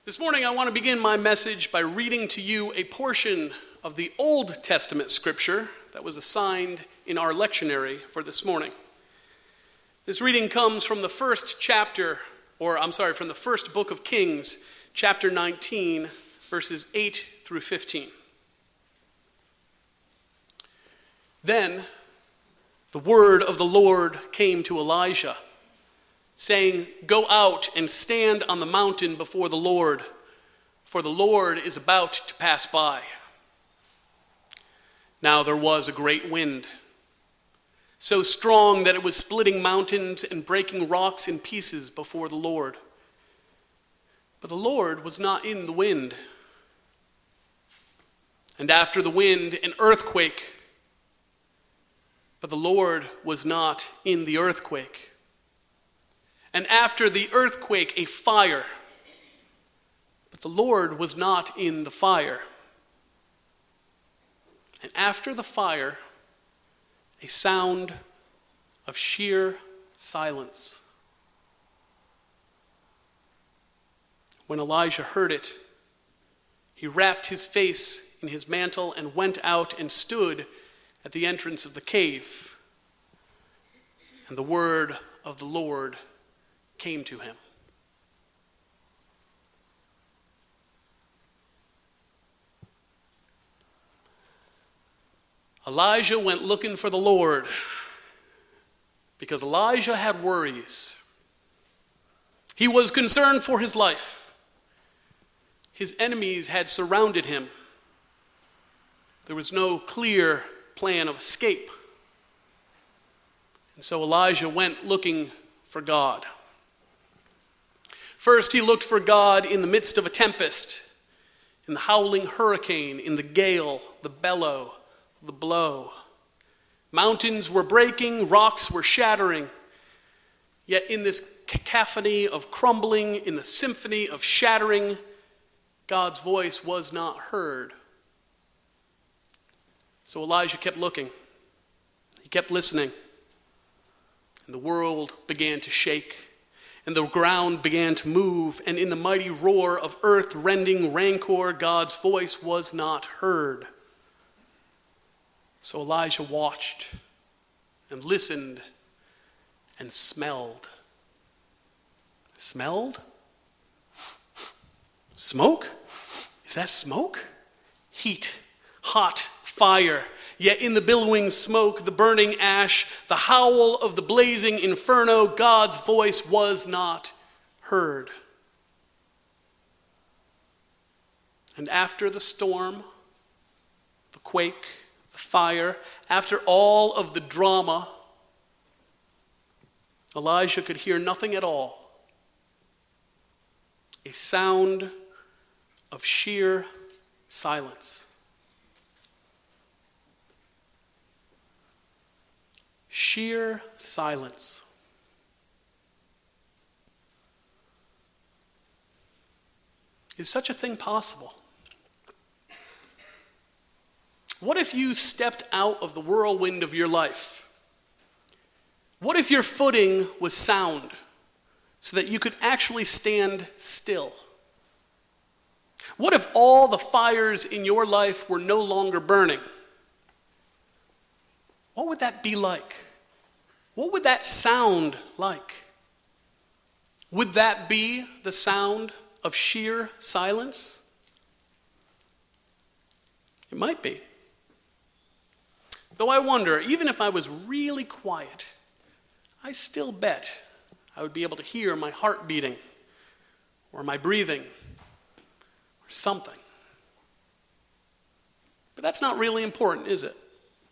This morning I want to begin my message by reading to you a portion of the Old Testament scripture that was assigned in our lectionary for this morning. This reading comes from the first book of Kings, chapter 19, verses 8 through 15. Then the word of the Lord came to Elijah, saying, "Go out and stand on the mountain before the Lord, for the Lord is about to pass by." Now there was a great wind, so strong that it was splitting mountains and breaking rocks in pieces before the Lord. But the Lord was not in the wind. And after the wind, an earthquake. But the Lord was not in the earthquake. And after the earthquake, a fire. But the Lord was not in the fire. And after the fire, a sound of sheer silence. When Elijah heard it, he wrapped his face in his mantle and went out and stood at the entrance of the cave. And the word of the Lord came to him. Elijah went looking for the Lord because Elijah had worries. He was concerned for his life. His enemies had surrounded him. There was no clear plan of escape. And so Elijah went looking for God. First, he looked for God in the midst of a tempest, in the howling hurricane, in the gale, the bellow, the blow. Mountains were breaking, rocks were shattering. Yet in this cacophony of crumbling, in the symphony of shattering, God's voice was not heard. So Elijah kept looking. He kept listening. And the world began to shake, and the ground began to move, and in the mighty roar of earth-rending rancor, God's voice was not heard. So Elijah watched and listened and smelled. Smelled? Smoke? Is that smoke? Heat, hot fire. Yet in the billowing smoke, the burning ash, the howl of the blazing inferno, God's voice was not heard. And after the storm, the quake, the fire, after all of the drama, Elijah could hear nothing at all. A sound of sheer silence. Sheer silence. Is such a thing possible? What if you stepped out of the whirlwind of your life? What if your footing was sound so that you could actually stand still? What if all the fires in your life were no longer burning? What would that be like? What would that sound like? Would that be the sound of sheer silence? It might be. Though I wonder, even if I was really quiet, I still bet I would be able to hear my heart beating or my breathing or something. But that's not really important, is it?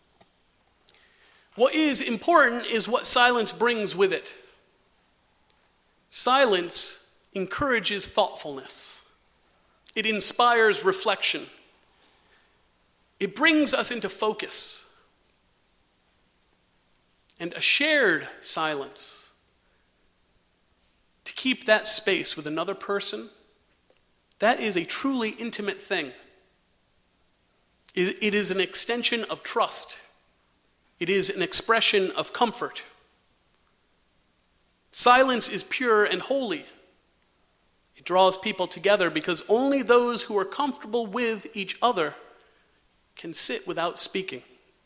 What is important is what silence brings with it. Silence encourages thoughtfulness. It inspires reflection. It brings us into focus. And a shared silence, to keep that space with another person, that is a truly intimate thing. It is an extension of trust. It is an expression of comfort. Silence is pure and holy. It draws people together because only those who are comfortable with each other can sit without speaking.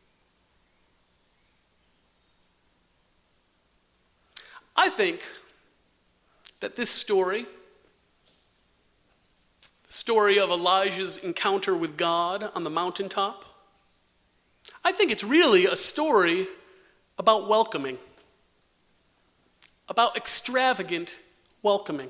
I think that this story, the story of Elijah's encounter with God on the mountaintop, I think it's really a story about welcoming, about extravagant welcoming.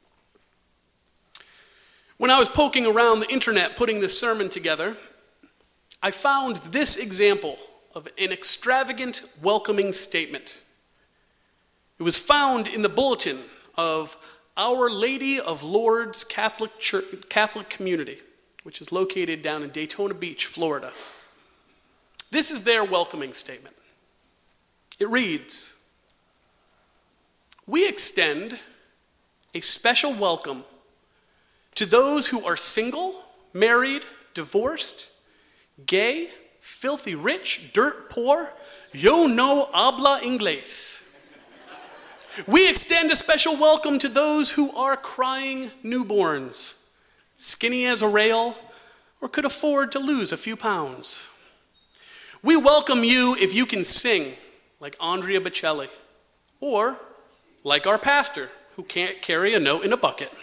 When I was poking around the internet putting this sermon together, I found this example of an extravagant welcoming statement. It was found in the bulletin of Our Lady of Lourdes Catholic Community, which is located down in Daytona Beach, Florida. This is their welcoming statement. It reads, "We extend a special welcome to those who are single, married, divorced, gay, filthy rich, dirt poor, yo no habla inglés. We extend a special welcome to those who are crying newborns, skinny as a rail, or could afford to lose a few pounds. We welcome you if you can sing like Andrea Bocelli, or like our pastor who can't carry a note in a bucket.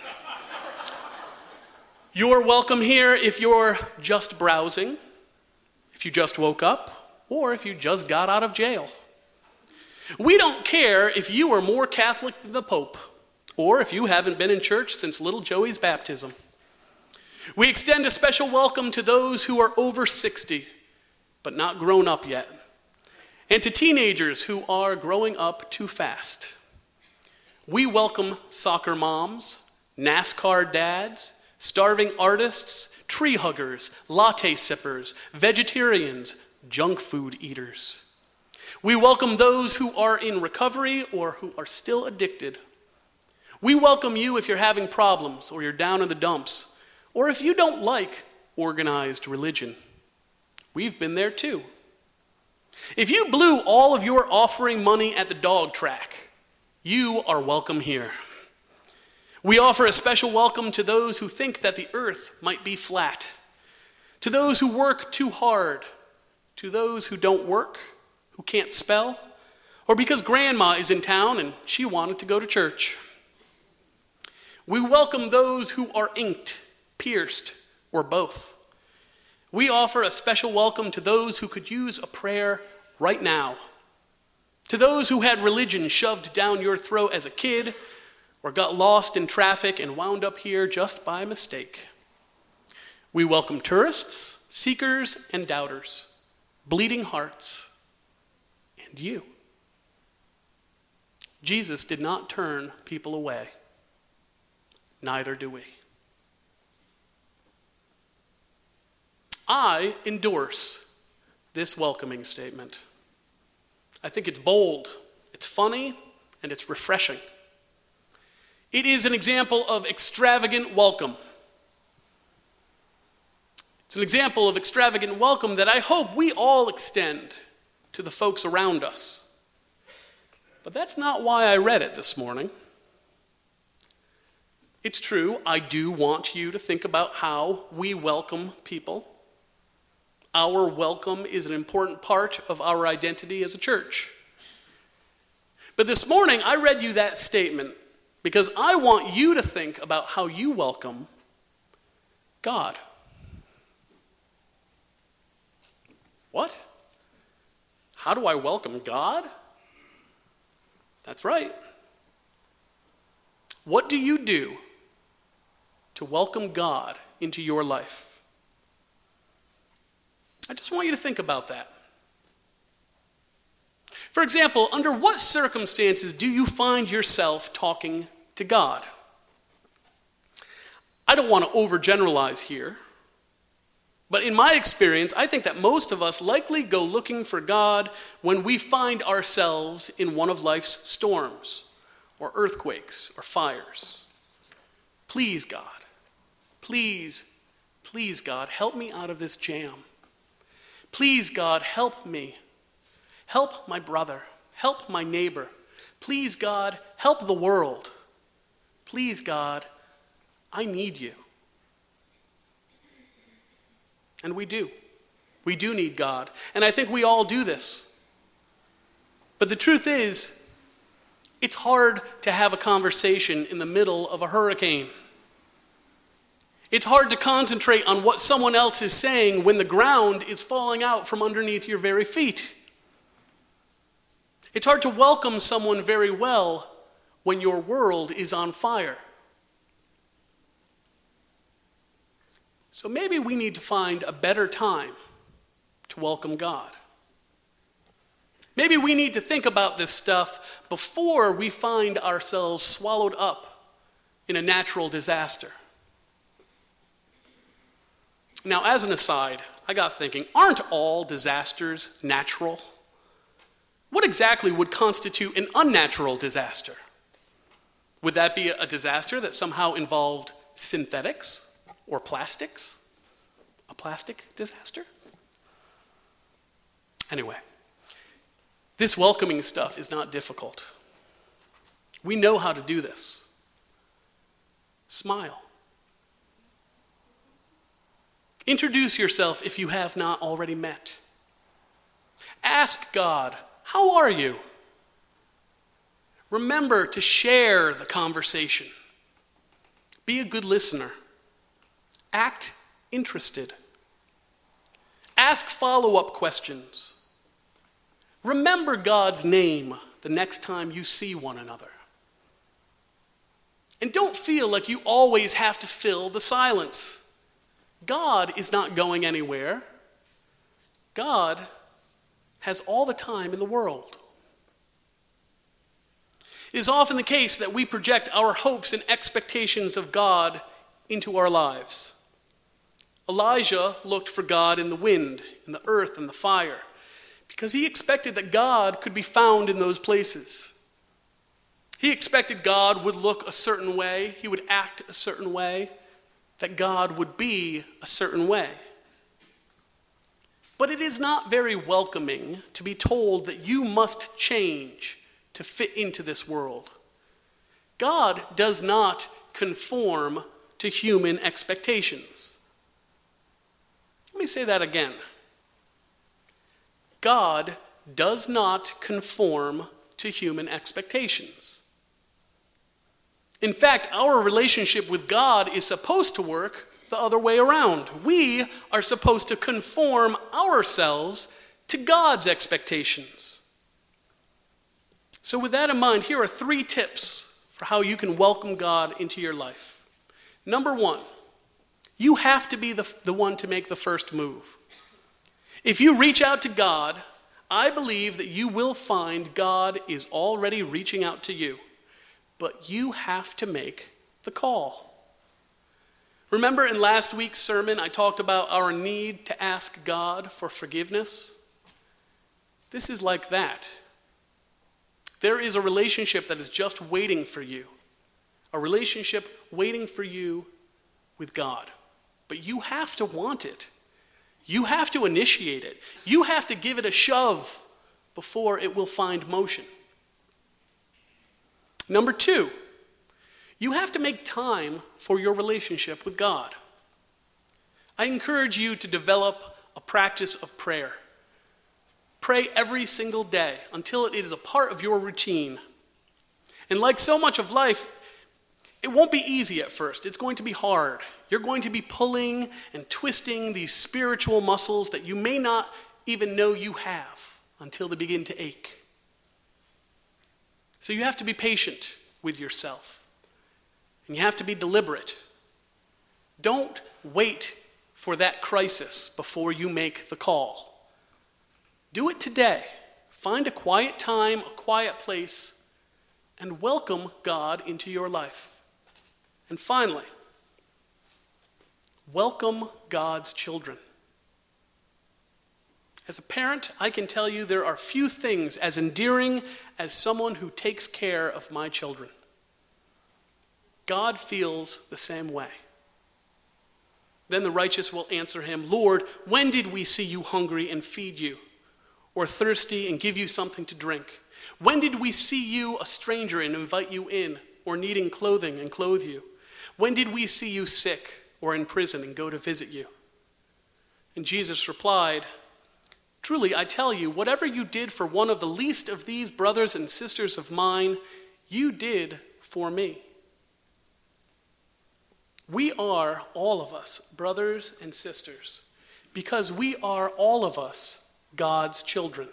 You're welcome here if you're just browsing, if you just woke up, or if you just got out of jail. We don't care if you are more Catholic than the Pope, or if you haven't been in church since little Joey's baptism. We extend a special welcome to those who are over 60, but not grown up yet, and to teenagers who are growing up too fast. We welcome soccer moms, NASCAR dads, starving artists, tree huggers, latte sippers, vegetarians, junk food eaters. We welcome those who are in recovery or who are still addicted. We welcome you if you're having problems or you're down in the dumps, or if you don't like organized religion. We've been there too. If you blew all of your offering money at the dog track, you are welcome here. We offer a special welcome to those who think that the earth might be flat, to those who work too hard, to those who don't work, who can't spell, or because grandma is in town and she wanted to go to church. We welcome those who are inked, pierced, or both. We offer a special welcome to those who could use a prayer right now, to those who had religion shoved down your throat as a kid, or got lost in traffic and wound up here just by mistake. We welcome tourists, seekers, and doubters, bleeding hearts, and you. Jesus did not turn people away. Neither do we. I endorse this welcoming statement. I think it's bold, it's funny, and it's refreshing. It is an example of extravagant welcome. It's an example of extravagant welcome that I hope we all extend to the folks around us. But that's not why I read it this morning. It's true, I do want you to think about how we welcome people. Our welcome is an important part of our identity as a church. But this morning, I read you that statement because I want you to think about how you welcome God. What? How do I welcome God? That's right. What do you do to welcome God into your life? I just want you to think about that. For example, under what circumstances do you find yourself talking to God? I don't want to overgeneralize here, but in my experience, I think that most of us likely go looking for God when we find ourselves in one of life's storms, or earthquakes, or fires. Please, God, please God, help me out of this jam. Please, God, help me. Help my brother. Help my neighbor. Please, God, help the world. Please, God, I need you. And we do. We do need God. And I think we all do this. But the truth is, it's hard to have a conversation in the middle of a hurricane. It's hard to concentrate on what someone else is saying when the ground is falling out from underneath your very feet. It's hard to welcome someone very well when your world is on fire. So maybe we need to find a better time to welcome God. Maybe we need to think about this stuff before we find ourselves swallowed up in a natural disaster. Now, as an aside, I got thinking, aren't all disasters natural? What exactly would constitute an unnatural disaster? Would that be a disaster that somehow involved synthetics or plastics? A plastic disaster? Anyway, this welcoming stuff is not difficult. We know how to do this. Smile. Introduce yourself if you have not already met. Ask God, how are you? Remember to share the conversation. Be a good listener. Act interested. Ask follow-up questions. Remember God's name the next time you see one another. And don't feel like you always have to fill the silence. God is not going anywhere. God has all the time in the world. It is often the case that we project our hopes and expectations of God into our lives. Elijah looked for God in the wind, in the earth, and the fire, because he expected that God could be found in those places. He expected God would look a certain way, he would act a certain way, that God would be a certain way. But it is not very welcoming to be told that you must change to fit into this world. God does not conform to human expectations. Let me say that again. God does not conform to human expectations. In fact, our relationship with God is supposed to work the other way around. We are supposed to conform ourselves to God's expectations. So with that in mind, here are 3 tips for how you can welcome God into your life. Number 1, you have to be the one to make the first move. If you reach out to God, I believe that you will find God is already reaching out to you. But you have to make the call. Remember in last week's sermon, I talked about our need to ask God for forgiveness? This is like that. There is a relationship that is just waiting for you. A relationship waiting for you with God. But you have to want it. You have to initiate it. You have to give it a shove before it will find motion. Number 2, you have to make time for your relationship with God. I encourage you to develop a practice of prayer. Pray every single day until it is a part of your routine. And like so much of life, it won't be easy at first. It's going to be hard. You're going to be pulling and twisting these spiritual muscles that you may not even know you have until they begin to ache. So you have to be patient with yourself. And you have to be deliberate. Don't wait for that crisis before you make the call. Do it today. Find a quiet time, a quiet place, and welcome God into your life. And finally, welcome God's children. As a parent, I can tell you there are few things as endearing as someone who takes care of my children. God feels the same way. Then the righteous will answer him, Lord, when did we see you hungry and feed you, or thirsty and give you something to drink? When did we see you a stranger and invite you in, or needing clothing and clothe you? When did we see you sick or in prison and go to visit you?" And Jesus replied, "Truly, I tell you, whatever you did for one of the least of these brothers and sisters of mine, you did for me." We are, all of us, brothers and sisters, because we are, all of us, God's children.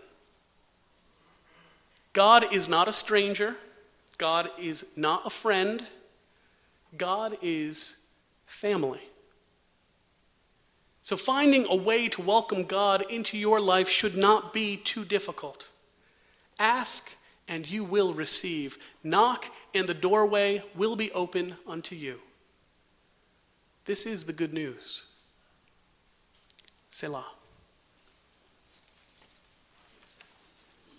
God is not a stranger. God is not a friend. God is family. So finding a way to welcome God into your life should not be too difficult. Ask and you will receive. Knock and the doorway will be open unto you. This is the good news. Selah.